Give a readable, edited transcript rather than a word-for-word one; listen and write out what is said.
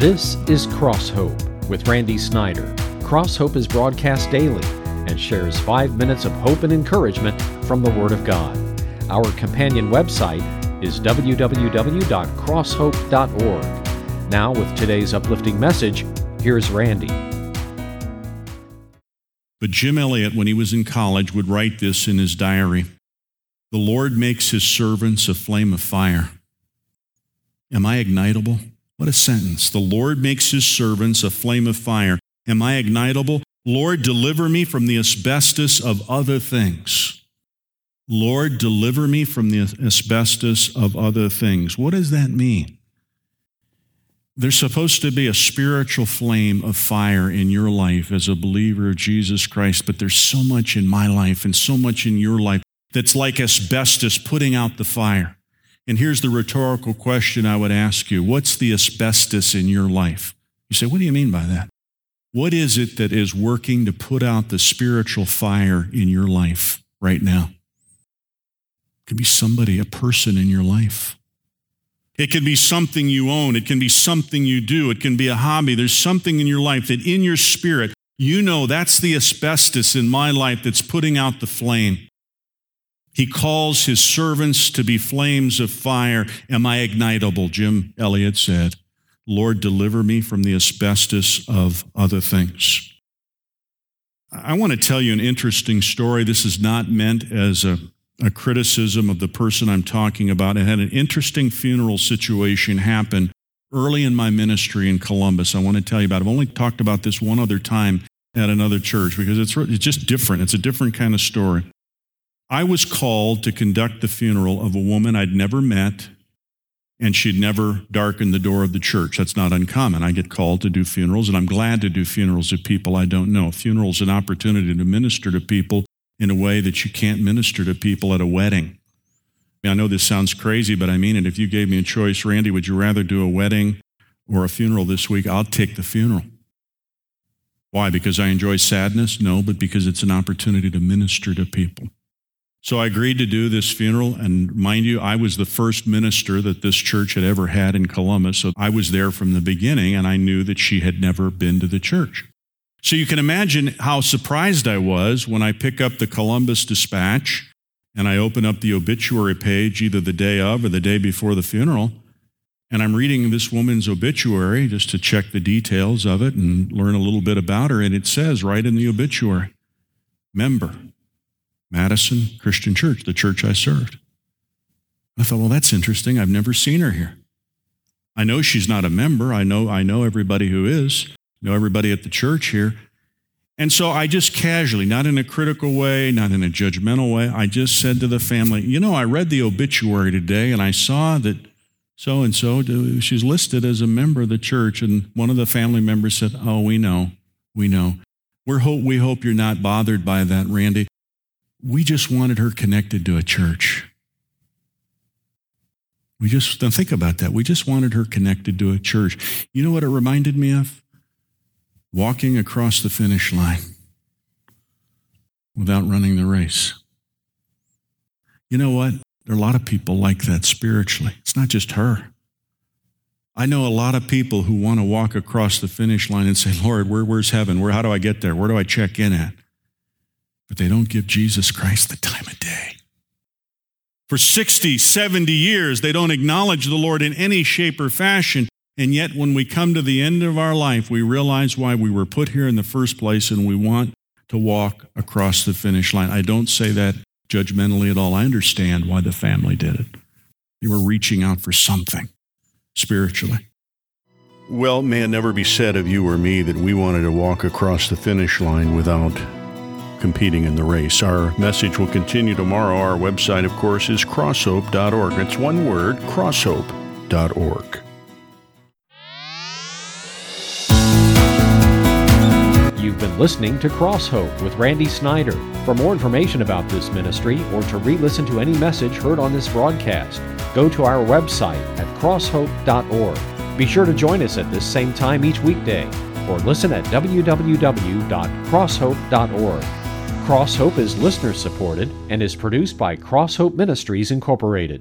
This is Cross Hope with Randy Snyder. Cross Hope is broadcast daily and shares 5 minutes of hope and encouragement from the Word of God. Our companion website is www.crosshope.org. Now, with today's uplifting message, here's Randy. But Jim Elliot, when he was in college, would write this in his diary. The Lord makes his servants a flame of fire. Am I ignitable? What a sentence. The Lord makes his servants a flame of fire. Am I ignitable? Lord, deliver me from the asbestos of other things. Lord, deliver me from the asbestos of other things. What does that mean? There's supposed to be a spiritual flame of fire in your life as a believer of Jesus Christ, but there's so much in my life and so much in your life that's like asbestos putting out the fire. And here's the rhetorical question I would ask you. What's the asbestos in your life? You say, what do you mean by that? What is it that is working to put out the spiritual fire in your life right now? It could be somebody, a person in your life. It can be something you own. It can be something you do. It can be a hobby. There's something in your life that in your spirit, you know that's the asbestos in my life that's putting out the flame. He calls his servants to be flames of fire. Am I ignitable? Jim Elliot said, Lord, deliver me from the asbestos of other things. I want to tell you an interesting story. This is not meant as a criticism of the person I'm talking about. I had an interesting funeral situation happen early in my ministry in Columbus. I want to tell you about it. I've only talked about this one other time at another church because it's just different. It's a different kind of story. I was called to conduct the funeral of a woman I'd never met, and she'd never darkened the door of the church. That's not uncommon. I get called to do funerals, and I'm glad to do funerals of people I don't know. Funeral's an opportunity to minister to people in a way that you can't minister to people at a wedding. I know this sounds crazy, but I mean it. If you gave me a choice, Randy, would you rather do a wedding or a funeral this week? I'll take the funeral. Why? Because I enjoy sadness? No, but because it's an opportunity to minister to people. So I agreed to do this funeral, and mind you, I was the first minister that this church had ever had in Columbus, so I was there from the beginning, and I knew that she had never been to the church. So you can imagine how surprised I was when I pick up the Columbus Dispatch, and I open up the obituary page either the day of or the day before the funeral, and I'm reading this woman's obituary just to check the details of it and learn a little bit about her, and it says right in the obituary, member, Madison Christian Church, the church I served. I thought, well, that's interesting. I've never seen her here. I know she's not a member. I know everybody who is. I know everybody at the church here. And so I just casually, not in a critical way, not in a judgmental way, I just said to the family, I read the obituary today and I saw that so-and-so, she's listed as a member of the church. And one of the family members said, oh, we know. We hope you're not bothered by that, Randy. We just wanted her connected to a church. Think about that. We just wanted her connected to a church. You know what it reminded me of? Walking across the finish line without running the race. You know what? There are a lot of people like that spiritually. It's not just her. I know a lot of people who want to walk across the finish line and say, Lord, where's heaven? How do I get there? Where do I check in at? But they don't give Jesus Christ the time of day. For 60, 70 years, they don't acknowledge the Lord in any shape or fashion. And yet, when we come to the end of our life, we realize why we were put here in the first place, and we want to walk across the finish line. I don't say that judgmentally at all. I understand why the family did it. They were reaching out for something spiritually. Well, may it never be said of you or me that we wanted to walk across the finish line without competing in the race. Our message will continue tomorrow. Our website, of course, is crosshope.org. It's one word, crosshope.org. You've been listening to Cross Hope with Randy Snyder. For more information about this ministry or to re-listen to any message heard on this broadcast, go to our website at crosshope.org. Be sure to join us at this same time each weekday or listen at www.crosshope.org. Cross Hope is listener-supported and is produced by Cross Hope Ministries, Incorporated.